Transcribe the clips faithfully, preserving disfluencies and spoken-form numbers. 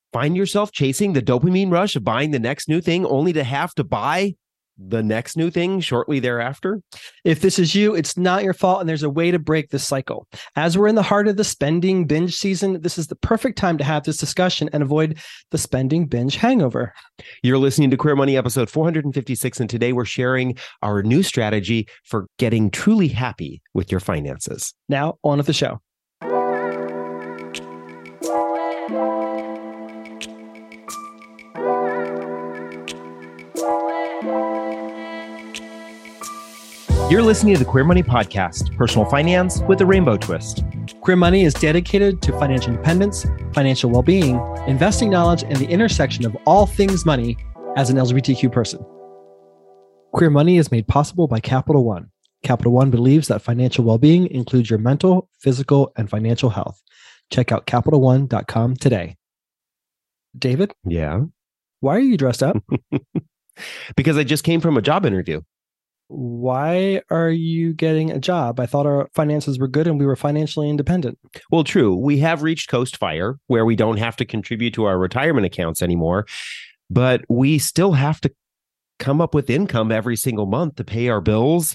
Find yourself chasing the dopamine rush of buying the next new thing only to have to buy the next new thing shortly thereafter? If this is you, it's not your fault, and there's a way to break this cycle. As we're in the heart of the spending binge season, this is the perfect time to have this discussion and avoid the spending binge hangover. You're listening to Queer Money episode four hundred fifty-six, and today we're sharing our new strategy for getting truly happy with your finances. Now, on with the show. You're listening to the Queer Money Podcast, personal finance with a rainbow twist. Queer Money is dedicated to financial independence, financial well-being, investing knowledge, and the intersection of all things money as an L G B T Q person. Queer Money is made possible by Capital One. Capital One believes that financial well-being includes your mental, physical, and financial health. Check out capital one dot com today. David? Yeah? Why are you dressed up? Because I just came from a job interview. Why are you getting a job? I thought our finances were good and we were financially independent. Well, true. We have reached Coast Fire, where we don't have to contribute to our retirement accounts anymore, but we still have to come up with income every single month to pay our bills,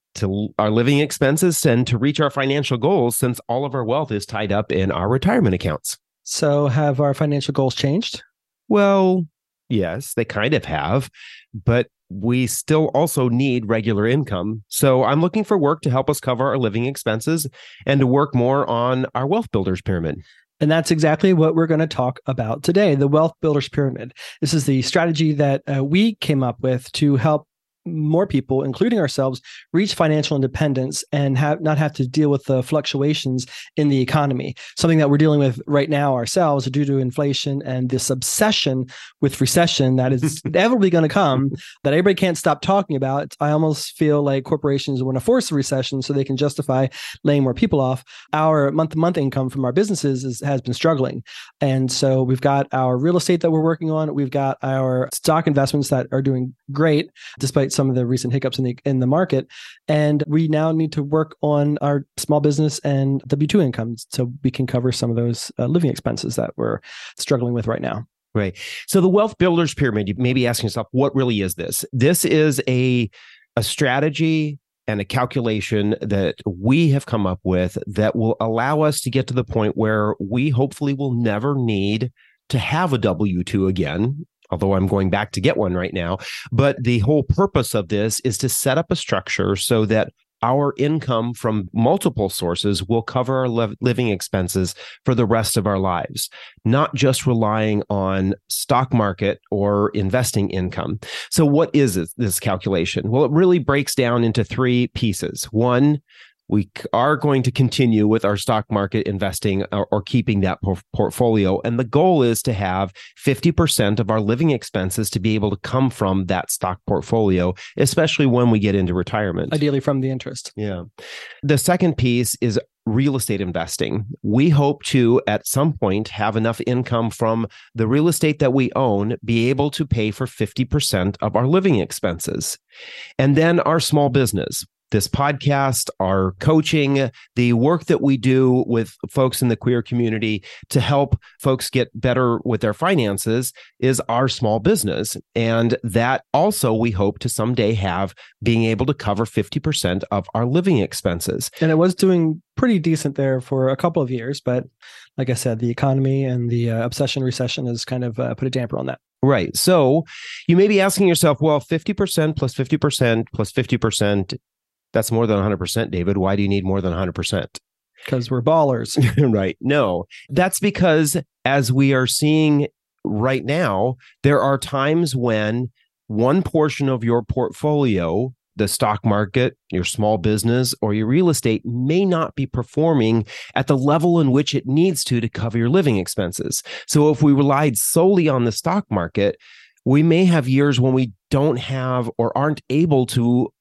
to our living expenses, and to reach our financial goals, since all of our wealth is tied up in our retirement accounts. So have our financial goals changed? Well, yes, they kind of have, but we still also need regular income. So I'm looking for work to help us cover our living expenses and to work more on our Wealth Builders Pyramid. And that's exactly what we're going to talk about today, the Wealth Builders Pyramid. This is the strategy that uh, we came up with to help more people, including ourselves, reach financial independence and have not have to deal with the fluctuations in the economy. Something that we're dealing with right now ourselves due to inflation and this obsession with recession that is inevitably going to come that everybody can't stop talking about. I almost feel like corporations want to force a recession so they can justify laying more people off. Our month-to-month income from our businesses is, has been struggling. And so we've got our real estate that we're working on. We've got our stock investments that are doing great, despite some of the recent hiccups in the in the market. And we now need to work on our small business and W two incomes so we can cover some of those uh, living expenses that we're struggling with right now. Right. So the Wealth Builders Pyramid, you may be asking yourself, what really is this? This is a, a strategy and a calculation that we have come up with that will allow us to get to the point where we hopefully will never need to have a W two again, although I'm going back to get one right now. But the whole purpose of this is to set up a structure so that our income from multiple sources will cover our le- living expenses for the rest of our lives, not just relying on stock market or investing income. So what is it, this calculation? Well, it really breaks down into three pieces. One, we are going to continue with our stock market investing or, or keeping that por- portfolio. And the goal is to have fifty percent of our living expenses to be able to come from that stock portfolio, especially when we get into retirement. Ideally from the interest. Yeah. The second piece is real estate investing. We hope to, at some point, have enough income from the real estate that we own, be able to pay for fifty percent of our living expenses. And then our small business. This podcast, our coaching, the work that we do with folks in the queer community to help folks get better with their finances is our small business. And that also we hope to someday have being able to cover fifty percent of our living expenses. And it was doing pretty decent there for a couple of years. But like I said, the economy and the uh, obsession recession has kind of uh, put a damper on that. Right. So you may be asking yourself, well, fifty percent plus fifty percent plus fifty percent, that's more than one hundred percent, David. Why do you need more than one hundred percent? Because we're ballers. Right. No, that's because as we are seeing right now, there are times when one portion of your portfolio, the stock market, your small business, or your real estate may not be performing at the level in which it needs to to cover your living expenses. So if we relied solely on the stock market, we may have years when we don't have or aren't able to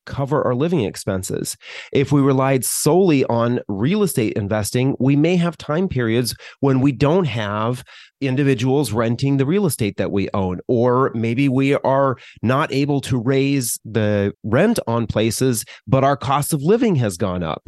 cover our living expenses. If we relied solely on real estate investing, we may have time periods when we don't have individuals renting the real estate that we own, or maybe we are not able to raise the rent on places, but our cost of living has gone up.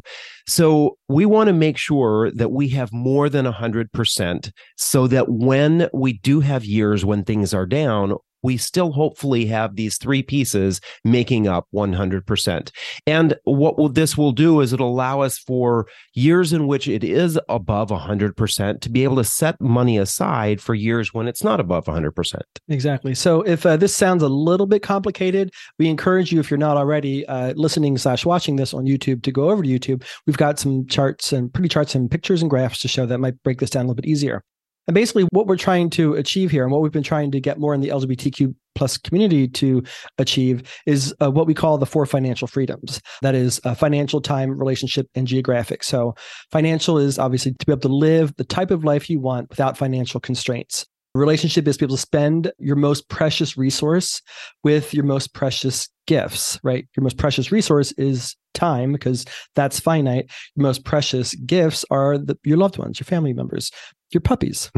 So we want to make sure that we have more than one hundred percent so that when we do have years when things are down, we still hopefully have these three pieces making up one hundred percent. And what will, this will do is it'll allow us for years in which it is above one hundred percent to be able to set money aside for years when it's not above one hundred percent. Exactly. So if uh, this sounds a little bit complicated, we encourage you, if you're not already uh, listening slash watching this on YouTube, to go over to YouTube. We've got some charts and pretty charts and pictures and graphs to show that might break this down a little bit easier. And basically what we're trying to achieve here, and what we've been trying to get more in the L G B T Q plus community to achieve, is uh, what we call the four financial freedoms. That is uh, financial, time, relationship, and geographic. So financial is obviously to be able to live the type of life you want without financial constraints. Relationship is to be able to spend your most precious resource with your most precious gifts, right? Your most precious resource is time, because that's finite. Your most precious gifts are the, your loved ones, your family members, your puppies.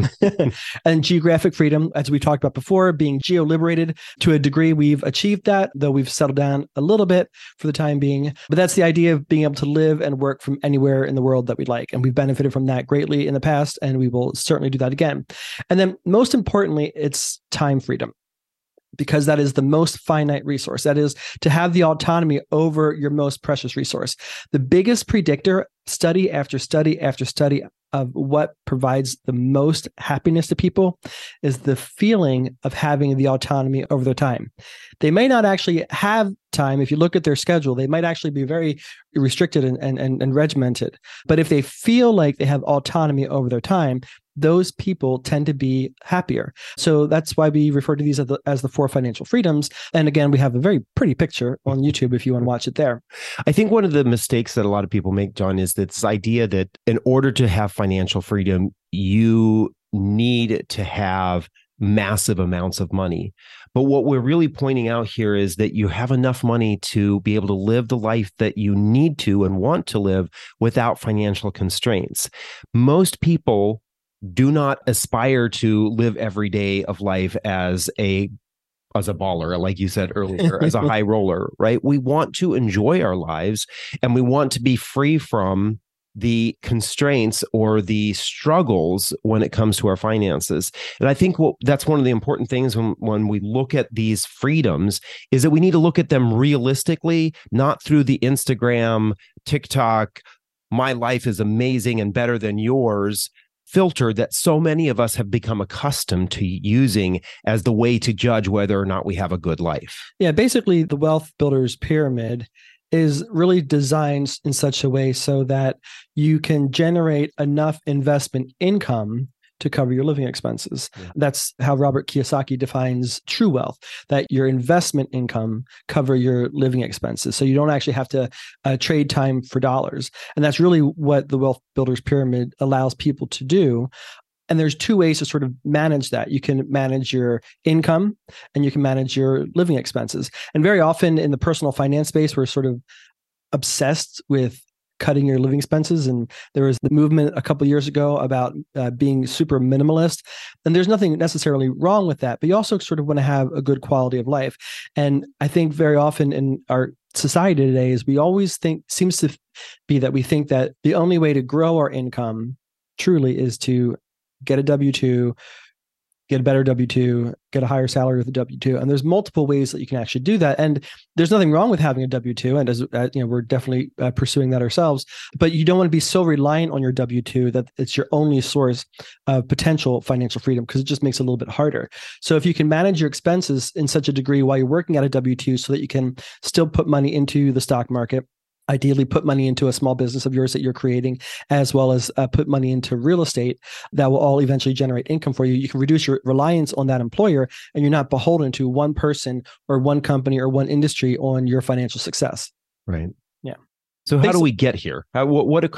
And geographic freedom, as we talked about before, being geo-liberated. To a degree, we've achieved that, though we've settled down a little bit for the time being. But that's the idea of being able to live and work from anywhere in the world that we'd like. And we've benefited from that greatly in the past, and we will certainly do that again. And then most importantly, it's time freedom, because that is the most finite resource. That is to have the autonomy over your most precious resource. The biggest predictor, study after study after study, of what provides the most happiness to people is the feeling of having the autonomy over their time. They may not actually have time. If you look at their schedule, they might actually be very restricted and, and, and, and regimented. But if they feel like they have autonomy over their time, those people tend to be happier. So that's why we refer to these as the, as the four financial freedoms. And again, we have a very pretty picture on YouTube if you want to watch it there. I think one of the mistakes that a lot of people make, John, is this idea that in order to have financial freedom, you need to have massive amounts of money. But what we're really pointing out here is that you have enough money to be able to live the life that you need to and want to live without financial constraints. Most people do not aspire to live every day of life as a as a baller, like you said earlier, as a high roller, right? We want to enjoy our lives, and we want to be free from the constraints or the struggles when it comes to our finances. And I think what, that's one of the important things when, when we look at these freedoms is that we need to look at them realistically, not through the Instagram, TikTok, my life is amazing and better than yours filter that so many of us have become accustomed to using as the way to judge whether or not we have a good life. Yeah, basically the Wealth Builders Pyramid is really designed in such a way so that you can generate enough investment income to cover your living expenses. Yeah. That's how Robert Kiyosaki defines true wealth, that your investment income cover your living expenses. So you don't actually have to uh, trade time for dollars. And that's really what the Wealth Builders Pyramid allows people to do. And there's two ways to sort of manage that. You can manage your income and you can manage your living expenses. And very often in the personal finance space, we're sort of obsessed with cutting your living expenses. And there was the movement a couple of years ago about uh, being super minimalist. And there's nothing necessarily wrong with that, but you also sort of want to have a good quality of life. And I think very often in our society today is we always think, seems to be that we think that the only way to grow our income truly is to get a W two, get a better W two, get a higher salary with a W two. And there's multiple ways that you can actually do that. And there's nothing wrong with having a W two. And as uh, you know, we're definitely uh, pursuing that ourselves, but you don't want to be so reliant on your W two that it's your only source of potential financial freedom, because it just makes it a little bit harder. So if you can manage your expenses in such a degree while you're working at a W two so that you can still put money into the stock market, ideally put money into a small business of yours that you're creating, as well as uh, put money into real estate that will all eventually generate income for you. You can reduce your reliance on that employer, and you're not beholden to one person or one company or one industry on your financial success. Right. Yeah. So how do we get here? How, what, what kind of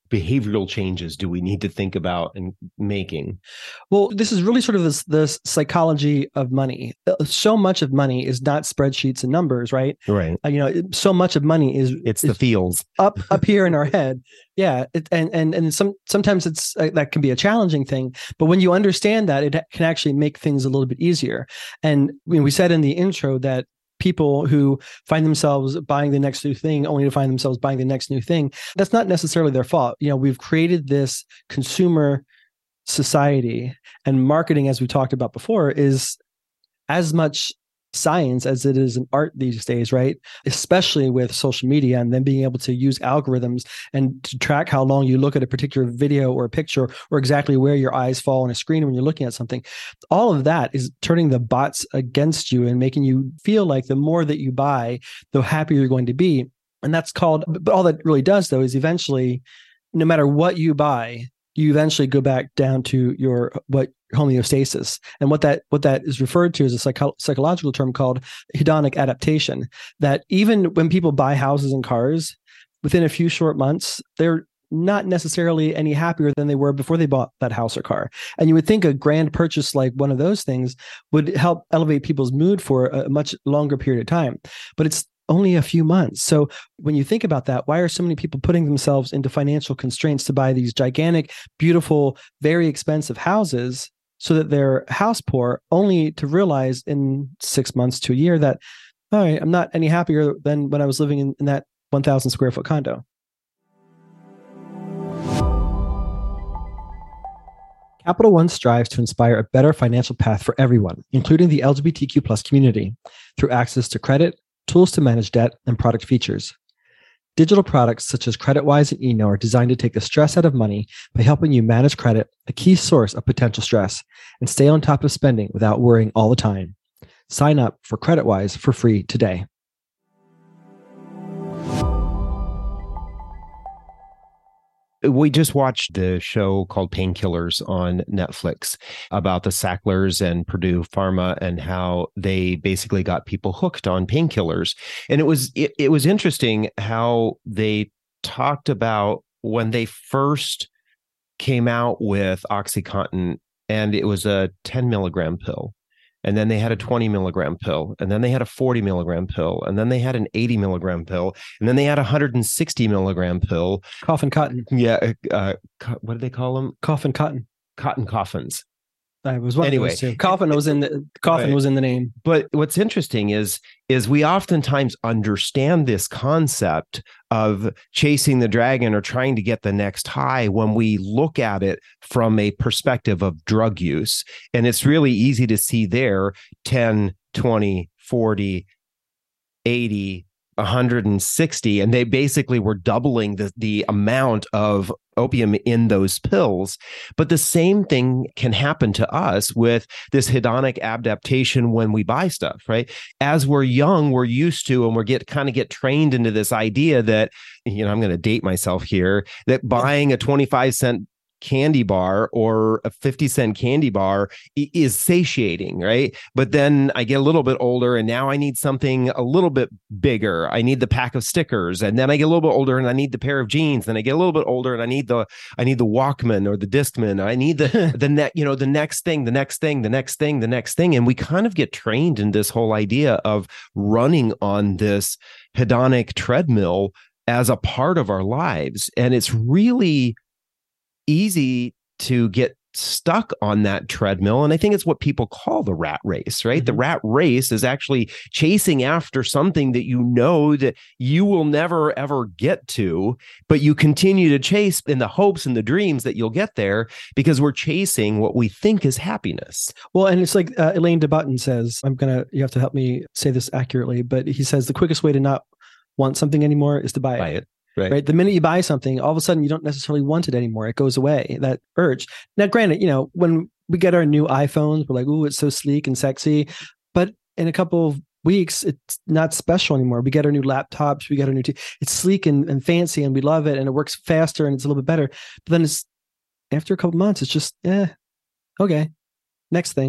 behavioral changes do we need to think about and making? Well, this is really sort of this, this psychology of money. So much of money is not spreadsheets and numbers, right? Right. Uh, you know, so much of money is it's is the feels up up here in our head. Yeah, it, and and and some sometimes it's uh, that can be a challenging thing. But when you understand that, it can actually make things a little bit easier. And you know, we said in the intro that people who find themselves buying the next new thing only to find themselves buying the next new thing, that's not necessarily their fault. You know, we've created this consumer society, and marketing, as we talked about before, is as much science as it is an art these days, right? Especially with social media and then being able to use algorithms and to track how long you look at a particular video or a picture, or exactly where your eyes fall on a screen when you're looking at something. All of that is turning the bots against you and making you feel like the more that you buy, the happier you're going to be. And that's called, but all that really does though is eventually, no matter what you buy, you eventually go back down to your what homeostasis. And what that what that is referred to is a psycho- psychological term called hedonic adaptation. That even when people buy houses and cars, within a few short months, they're not necessarily any happier than they were before they bought that house or car. And you would think a grand purchase like one of those things would help elevate people's mood for a much longer period of time. But it's only a few months. So when you think about that, why are so many people putting themselves into financial constraints to buy these gigantic, beautiful, very expensive houses so that they're house poor, only to realize in six months to a year that, all right, I'm not any happier than when I was living in, in that one thousand square foot condo. Capital One strives to inspire a better financial path for everyone, including the L G B T Q plus community, through access to credit, tools to manage debt, and product features. Digital products such as CreditWise and eKnow are designed to take the stress out of money by helping you manage credit, a key source of potential stress, and stay on top of spending without worrying all the time. Sign up for CreditWise for free today. We just watched the show called Painkillers on Netflix about the Sacklers and Purdue Pharma and how they basically got people hooked on painkillers. And it was it, it was interesting how they talked about when they first came out with OxyContin, and it was a ten milligram pill. And then they had a twenty milligram pill, and then they had a forty milligram pill, and then they had an eighty milligram pill, and then they had a one hundred sixty milligram pill. Coffin cotton. Yeah. Uh, what did they call them? Coffin cotton. Cotton coffins. I was one anyway, of those two. Coffin was in the coffin right. was in the name. But what's interesting is is we oftentimes understand this concept of chasing the dragon or trying to get the next high when we look at it from a perspective of drug use. And it's really easy to see there ten, twenty, forty, eighty, one hundred sixty, and they basically were doubling the, the amount of opium in those pills. But the same thing can happen to us with this hedonic adaptation when we buy stuff, right? As we're young, we're used to, and we're get kind of get trained into this idea that, you know, I'm going to date myself here, that buying a twenty-five cent candy bar or a fifty cent candy bar is satiating, right? But then I get a little bit older and now I need something a little bit bigger. I need the pack of stickers, and then I get a little bit older and I need the pair of jeans. Then I get a little bit older and I need the I need the Walkman or the Discman. I need the the net, you know, the next thing, the next thing, the next thing, the next thing. And we kind of get trained in this whole idea of running on this hedonic treadmill as a part of our lives. And it's really easy to get stuck on that treadmill. And I think it's what people call the rat race, right? Mm-hmm. The rat race is actually chasing after something that you know that you will never, ever get to, but you continue to chase in the hopes and the dreams that you'll get there because we're chasing what we think is happiness. Well, and it's like uh, Elaine de Botton says, I'm going to, you have to help me say this accurately, but he says the quickest way to not want something anymore is to buy it. Buy it. Right. right. The minute you buy something, all of a sudden you don't necessarily want it anymore. It goes away, that urge. Now, granted, you know, when we get our new iPhones, we're like, ooh, it's so sleek and sexy. But in a couple of weeks, it's not special anymore. We get our new laptops, we get our new, t- it's sleek and, and fancy and we love it and it works faster and it's a little bit better. But then it's after a couple of months, it's just, eh, okay, next thing.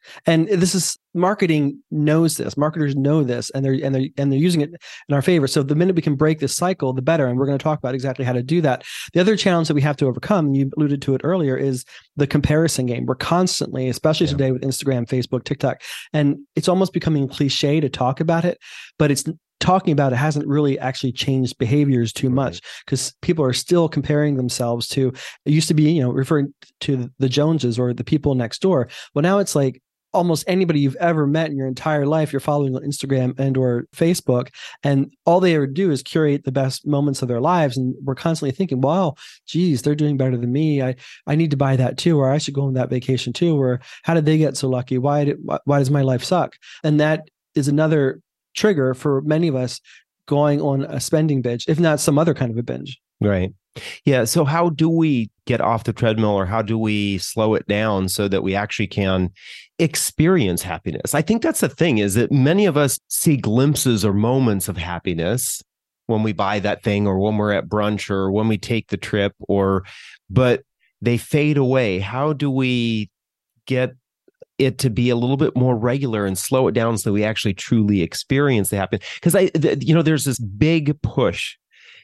And this is marketing knows this. Marketers know this, and they're and they're and they're using it in our favor. So the minute we can break this cycle, the better. And we're going to talk about exactly how to do that. The other challenge that we have to overcome, and you alluded to it earlier, is the comparison game. We're constantly, especially yeah. today with Instagram, Facebook, TikTok, and it's almost becoming cliche to talk about it, but it's talking about it hasn't really actually changed behaviors too much, because people are still comparing themselves to, it used to be, you know, referring to the Joneses or the people next door. Well, now it's like almost anybody you've ever met in your entire life, you're following on Instagram and or Facebook, and all they ever do is curate the best moments of their lives. And we're constantly thinking, wow, geez, they're doing better than me. I, I need to buy that too, or I should go on that vacation too, or how did they get so lucky? Why did, why, why does my life suck? And that is another trigger for many of us going on a spending binge, if not some other kind of a binge. Right. Yeah. So how do we get off the treadmill, or how do we slow it down so that we actually can experience happiness? I think that's the thing, is that many of us see glimpses or moments of happiness when we buy that thing, or when we're at brunch, or when we take the trip, or, but they fade away. How do we get it to be a little bit more regular and slow it down so we actually truly experience the happiness? Because I, the, you know, there's this big push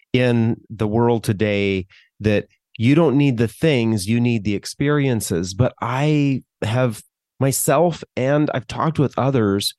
in the world today that you don't need the things, you need the experiences. But I have myself, and I've talked with others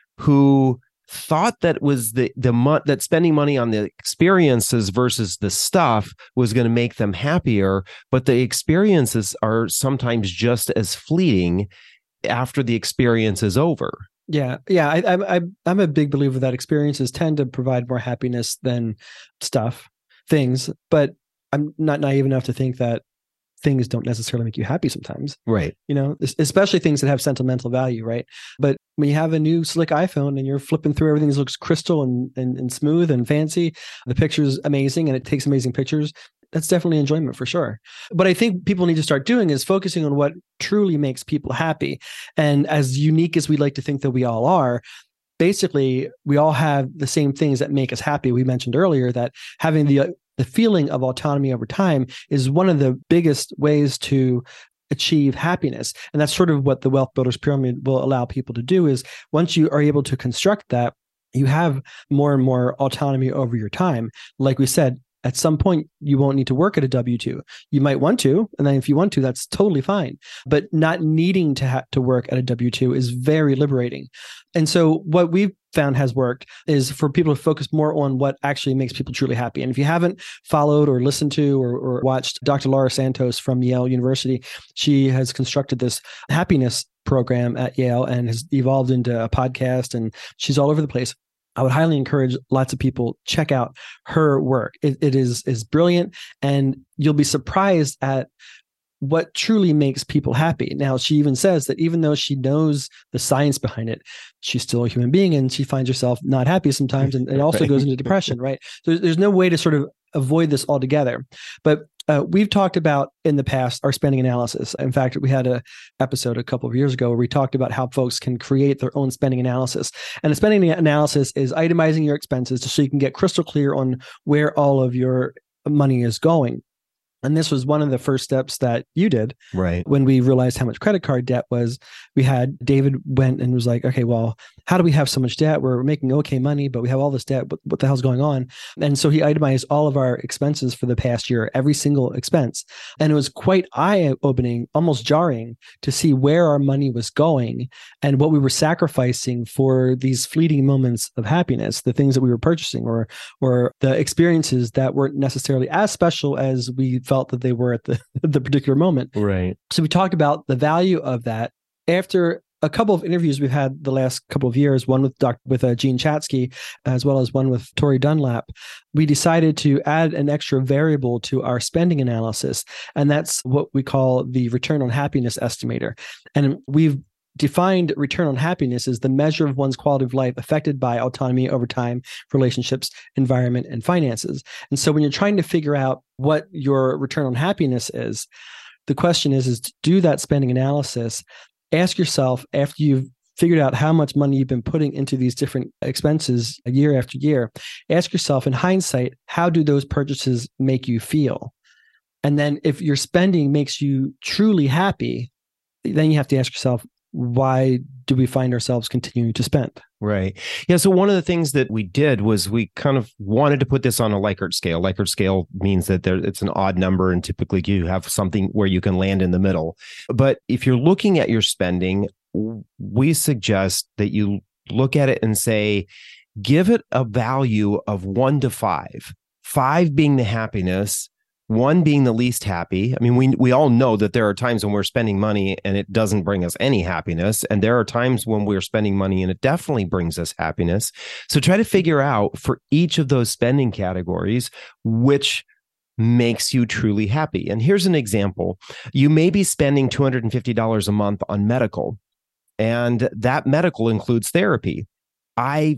who thought that was the the mo- that spending money on the experiences versus the stuff was going to make them happier, but the experiences are sometimes just as fleeting after the experience is over. Yeah, yeah, I, I, I'm a big believer that experiences tend to provide more happiness than stuff, things. But I'm not naive enough to think that things don't necessarily make you happy sometimes. Right. You know, especially things that have sentimental value, right? But when you have a new slick iPhone and you're flipping through, everything looks crystal and, and, and smooth and fancy, the picture's amazing and it takes amazing pictures, that's definitely enjoyment for sure. But I think people need to start doing is focusing on what truly makes people happy. And as unique as we like to think that we all are, basically, we all have the same things that make us happy. We mentioned earlier that having the the feeling of autonomy over time is one of the biggest ways to achieve happiness. And that's sort of what the Wealth Builders Pyramid will allow people to do, is once you are able to construct that, you have more and more autonomy over your time. Like we said, at some point, you won't need to work at a W two. You might want to, and then if you want to, that's totally fine. But not needing to have to work at a W two is very liberating. And so what we've found has worked is for people to focus more on what actually makes people truly happy. And if you haven't followed or listened to or, or watched Doctor Laura Santos from Yale University, she has constructed this happiness program at Yale and has evolved into a podcast, and she's all over the place. I would highly encourage lots of people check out her work. It, it is is brilliant, and you'll be surprised at what truly makes people happy. Now, she even says that even though she knows the science behind it, she's still a human being, and she finds herself not happy sometimes, and it also right. goes into depression, right? So there's, there's no way to sort of avoid this altogether. But uh, we've talked about in the past our spending analysis. In fact, we had a episode a couple of years ago where we talked about how folks can create their own spending analysis. And a spending analysis is itemizing your expenses so you can get crystal clear on where all of your money is going. And this was one of the first steps that you did. Right. When we realized how much credit card debt was, we had David went and was like, okay, well, how do we have so much debt? We're making okay money, but we have all this debt. What, what the hell's going on? And so he itemized all of our expenses for the past year, every single expense. And it was quite eye-opening, almost jarring to see where our money was going and what we were sacrificing for these fleeting moments of happiness, the things that we were purchasing or, or the experiences that weren't necessarily as special as we felt felt that they were at the, the particular moment. Right. So we talked about the value of that. After a couple of interviews we've had the last couple of years, one with Doc, with uh, Gene Chatsky, as well as one with Tori Dunlap, we decided to add an extra variable to our spending analysis. And that's what we call the return on happiness estimator. And we've defined return on happiness as the measure of one's quality of life affected by autonomy over time, relationships, environment, and finances. And so when you're trying to figure out what your return on happiness is, the question is, is to do that spending analysis, ask yourself after you've figured out how much money you've been putting into these different expenses year after year, ask yourself in hindsight, how do those purchases make you feel? And then if your spending makes you truly happy, then you have to ask yourself, why do we find ourselves continuing to spend? Right. Yeah. So one of the things that we did was we kind of wanted to put this on a Likert scale. Likert scale means that there, it's an odd number, and typically you have something where you can land in the middle. But if you're looking at your spending, we suggest that you look at it and say, give it a value of one to five, five being the happiness, one being the least happy. I mean, we we all know that there are times when we're spending money and it doesn't bring us any happiness. And there are times when we're spending money and it definitely brings us happiness. So try to figure out for each of those spending categories, which makes you truly happy. And here's an example. You may be spending two hundred fifty dollars a month on medical, and that medical includes therapy. I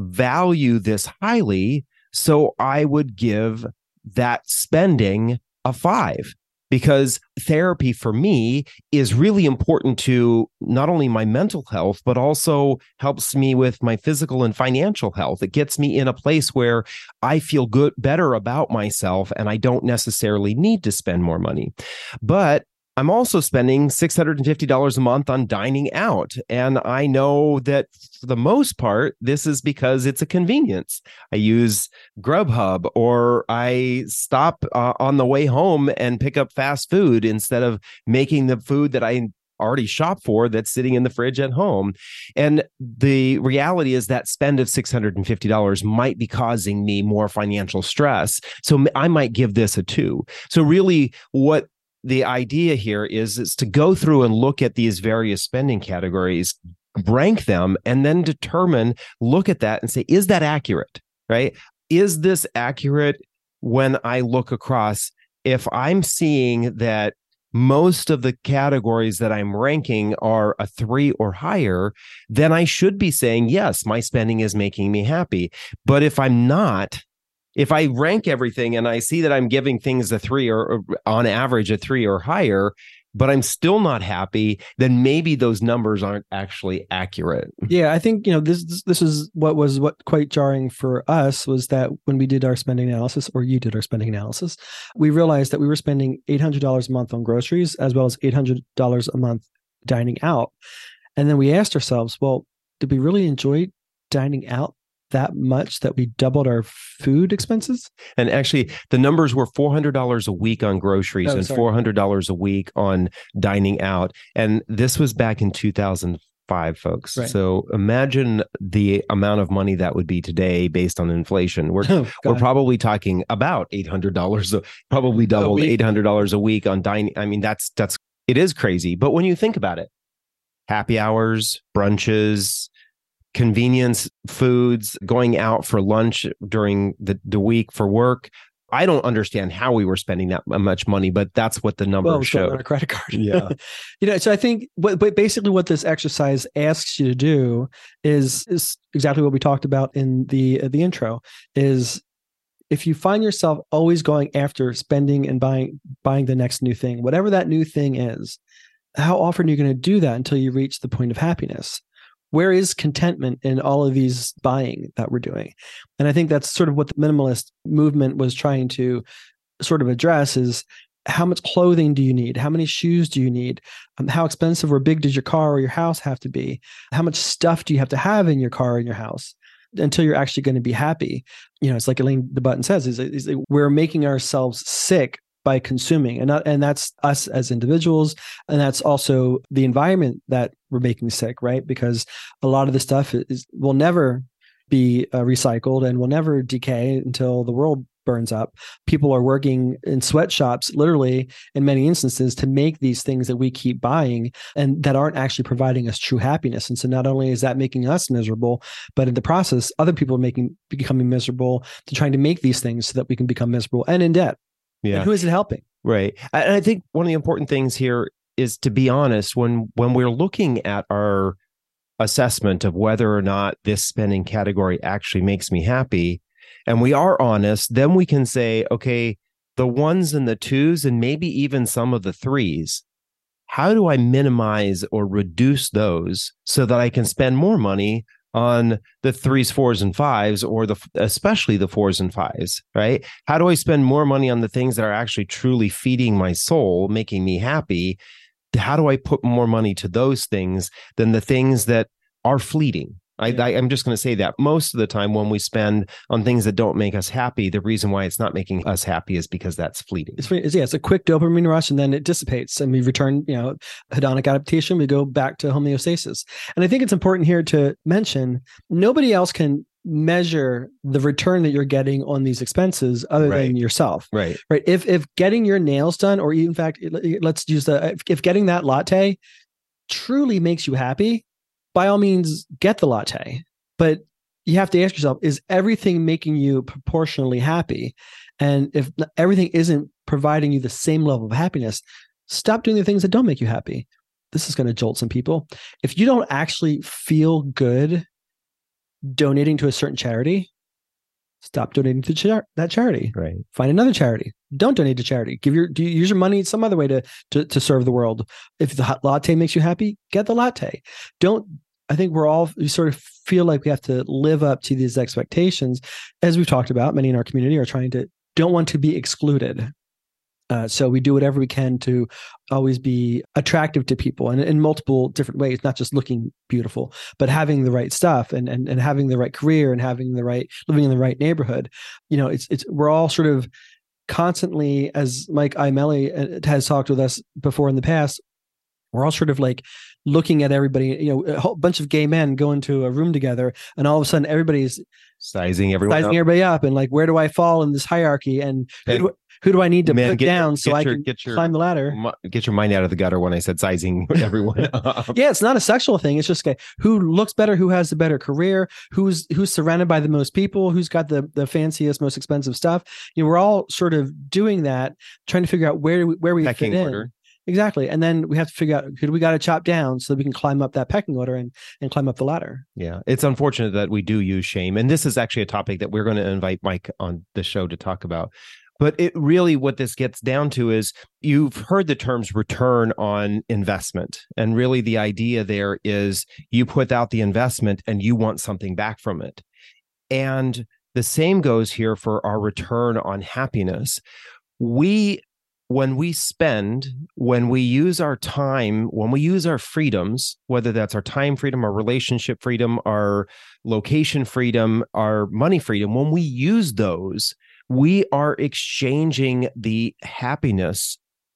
value this highly, so I would give that spending a five, because therapy for me is really important to not only my mental health, but also helps me with my physical and financial health. It gets me in a place where I feel good, better about myself, and I don't necessarily need to spend more money. But I'm also spending six hundred fifty dollars a month on dining out. And I know that for the most part, this is because it's a convenience. I use Grubhub, or I stop uh, on the way home and pick up fast food instead of making the food that I already shop for that's sitting in the fridge at home. And the reality is that spend of six hundred fifty dollars might be causing me more financial stress. So I might give this a two. So really what the idea here is, is to go through and look at these various spending categories, rank them, and then determine, look at that and say, is that accurate, right? Is this accurate when I look across? If I'm seeing that most of the categories that I'm ranking are a three or higher, then I should be saying, yes, my spending is making me happy. But if I'm not, if I rank everything and I see that I'm giving things a three, or, or on average a three or higher, but I'm still not happy, then maybe those numbers aren't actually accurate. Yeah, I think, you know, this this is what was what quite jarring for us, was that when we did our spending analysis, or you did our spending analysis, we realized that we were spending eight hundred dollars a month on groceries, as well as eight hundred dollars a month dining out. And then we asked ourselves, well, did we really enjoy dining out that much that we doubled our food expenses? And actually, the numbers were four hundred dollars a week on groceries, oh, and sorry. four hundred dollars a week on dining out. And this was back in two thousand five, folks. Right. So imagine the amount of money that would be today based on inflation. We're oh, we're probably talking about eight hundred dollars, probably doubled eight hundred dollars a week on dining. I mean, that's that's it is crazy. But when you think about it, happy hours, brunches, convenience foods, going out for lunch during the, the week for work. I don't understand how we were spending that much money, but that's what the numbers well, showed. On a credit card. Yeah. You know, so I think what, but basically what this exercise asks you to do is, is exactly what we talked about in the, uh, the intro, is if you find yourself always going after spending and buying, buying the next new thing, whatever that new thing is, how often are you going to do that until you reach the point of happiness? Where is contentment in all of these buying that we're doing? And I think that's sort of what the minimalist movement was trying to sort of address, is how much clothing do you need? How many shoes do you need? Um, how expensive or big does your car or your house have to be? How much stuff do you have to have in your car and your house until you're actually going to be happy? You know, it's like Elaine de Botton says, is, is we're making ourselves sick by consuming, and not, and that's us as individuals, and that's also the environment that we're making sick, right? Because a lot of the stuff is will never be uh, recycled and will never decay until the world burns up. People are working in sweatshops, literally, in many instances, to make these things that we keep buying and that aren't actually providing us true happiness. And so not only is that making us miserable, but in the process, other people are making becoming miserable to trying to make these things so that we can become miserable and in debt. Yeah. And who is it helping? Right. And I think one of the important things here is to be honest, when when we're looking at our assessment of whether or not this spending category actually makes me happy, and we are honest, then we can say, okay, the ones and the twos, and maybe even some of the threes, how do I minimize or reduce those so that I can spend more money on the threes, fours, and fives, or the especially the fours and fives, right? How do I spend more money on the things that are actually truly feeding my soul, making me happy, how do I put more money to those things than the things that are fleeting? I, Yeah. I, I'm just going to say that most of the time when we spend on things that don't make us happy, the reason why it's not making us happy is because that's fleeting. It's, it's yeah, it's a quick dopamine rush, and then it dissipates, and we return, you know, hedonic adaptation. We go back to homeostasis, and I think it's important here to mention nobody else can measure the return that you're getting on these expenses other Right. than yourself. Right. Right. If if getting your nails done, or in fact, let's use the if, if getting that latte truly makes you happy, by all means, get the latte. But you have to ask yourself, is everything making you proportionally happy? And if everything isn't providing you the same level of happiness, stop doing the things that don't make you happy. This is going to jolt some people. If you don't actually feel good donating to a certain charity, stop donating to char- that charity. Right. Find another charity. Don't donate to charity. Give your do you use your money some other way to to to serve the world. If the hot latte makes you happy, get the latte. Don't. I think we're all we sort of feel like we have to live up to these expectations, as we've talked about. Many in our community are trying to don't want to be excluded. Uh, so we do whatever we can to always be attractive to people, and in multiple different ways, not just looking beautiful, but having the right stuff, and and and having the right career, and having the right living in the right neighborhood. You know, it's it's we're all sort of constantly, as Mike Imelli has talked with us before in the past, we're all sort of like looking at everybody, you know, a whole bunch of gay men go into a room together, and all of a sudden everybody's sizing everyone sizing up. everybody up, and like, where do I fall in this hierarchy, and who do, who do I need to Man, put get, down so get I your, can get your, climb the ladder? Get your mind out of the gutter when I said sizing everyone up. Yeah, it's not a sexual thing. It's just okay, who looks better, who has the better career, who's who's surrounded by the most people, who's got the the fanciest, most expensive stuff. You know, we're all sort of doing that, trying to figure out where we, where we Pecking fit in. order. Exactly. And then we have to figure out who do we got to chop down so that we can climb up that pecking order and, and climb up the ladder. Yeah. It's unfortunate that we do use shame. And this is actually a topic that we're going to invite Mike on the show to talk about. But it really, what this gets down to is you've heard the terms return on investment. And really the idea there is you put out the investment and you want something back from it. And the same goes here for our return on happiness. We When we spend, when we use our time, when we use our freedoms, whether that's our time freedom, our relationship freedom, our location freedom, our money freedom, when we use those, we are exchanging the happiness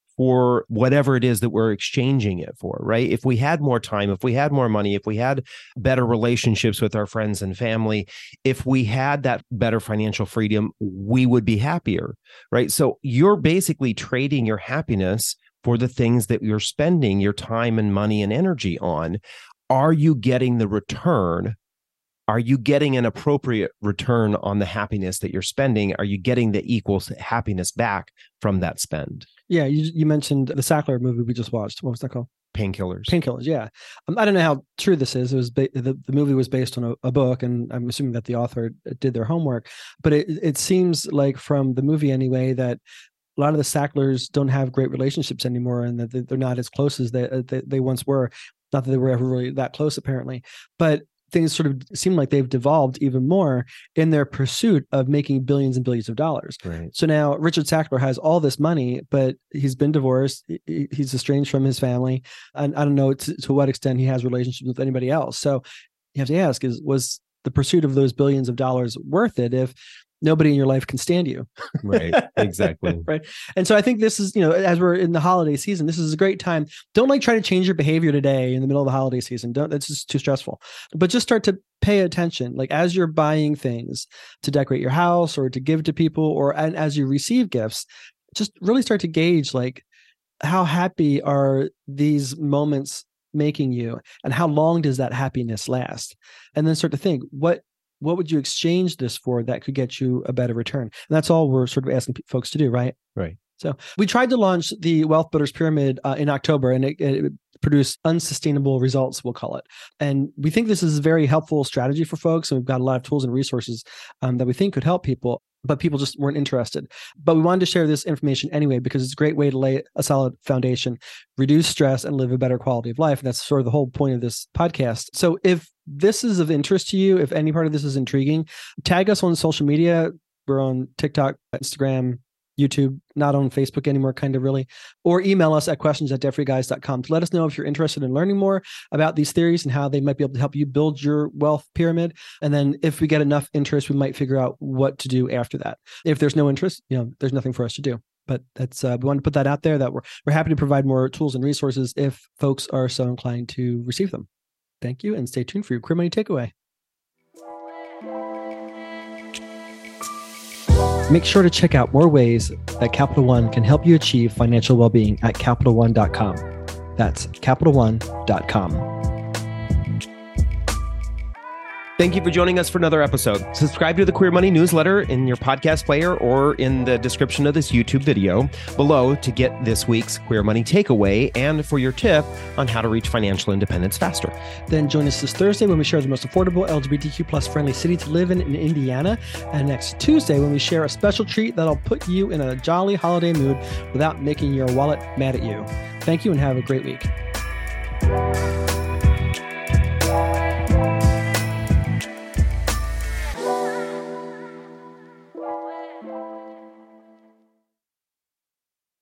for whatever it is that we're exchanging it for, right? If we had more time, if we had more money, if we had better relationships with our friends and family, if we had that better financial freedom, we would be happier, right? So you're basically trading your happiness for the things that you're spending your time and money and energy on. Are you getting the return? Are you getting an appropriate return on the happiness that you're spending? Are you getting the equal happiness back from that spend? Yeah, you you mentioned the Sackler movie we just watched. What was that called? Painkillers. Painkillers, yeah. Um, I don't know how true this is. It was ba- the, the movie was based on a, a book, and I'm assuming that the author did their homework. But it it seems like from the movie anyway that a lot of the Sacklers don't have great relationships anymore, and that they're not as close as they they, they once were. Not that they were ever really that close, apparently, but things sort of seem like they've devolved even more in their pursuit of making billions and billions of dollars. Right. So now Richard Sackler has all this money, but he's been divorced. He's estranged from his family. And I don't know to, to what extent he has relationships with anybody else. So you have to ask, is was the pursuit of those billions of dollars worth it if nobody in your life can stand you? Right. Exactly. Right. And so I think this is, you know, as we're in the holiday season, this is a great time. Don't like try to change your behavior today in the middle of the holiday season. Don't, that's just too stressful, but just start to pay attention. Like as you're buying things to decorate your house or to give to people, or and as you receive gifts, just really start to gauge like how happy are these moments making you, and how long does that happiness last? And then start to think, what What would you exchange this for that could get you a better return? And that's all we're sort of asking p- folks to do, right? Right. So we tried to launch the Wealth Builders Pyramid uh, in October, and it, it produced unsustainable results, we'll call it. And we think this is a very helpful strategy for folks. And we've got a lot of tools and resources um, that we think could help people, but people just weren't interested. But we wanted to share this information anyway, because it's a great way to lay a solid foundation, reduce stress, and live a better quality of life. And that's sort of the whole point of this podcast. So if this is of interest to you, if any part of this is intriguing, tag us on social media. We're on TikTok, Instagram, YouTube, not on Facebook anymore, kind of really, or email us at questions at debt free guys dot com to let us know if you're interested in learning more about these theories and how they might be able to help you build your wealth pyramid. And then if we get enough interest, we might figure out what to do after that. If there's no interest, you know, there's nothing for us to do. But that's uh, we want to put that out there that we're we're happy to provide more tools and resources if folks are so inclined to receive them. Thank you, and stay tuned for your Queer Money Takeaway. Make sure to check out more ways that Capital One can help you achieve financial well-being at Capital One dot com. That's Capital One dot com. Thank you for joining us for another episode. Subscribe to the Queer Money newsletter in your podcast player or in the description of this YouTube video below to get this week's Queer Money Takeaway and for your tip on how to reach financial independence faster. Then join us this Thursday when we share the most affordable L G B T Q plus friendly city to live in in Indiana. And next Tuesday when we share a special treat that'll put you in a jolly holiday mood without making your wallet mad at you. Thank you and have a great week.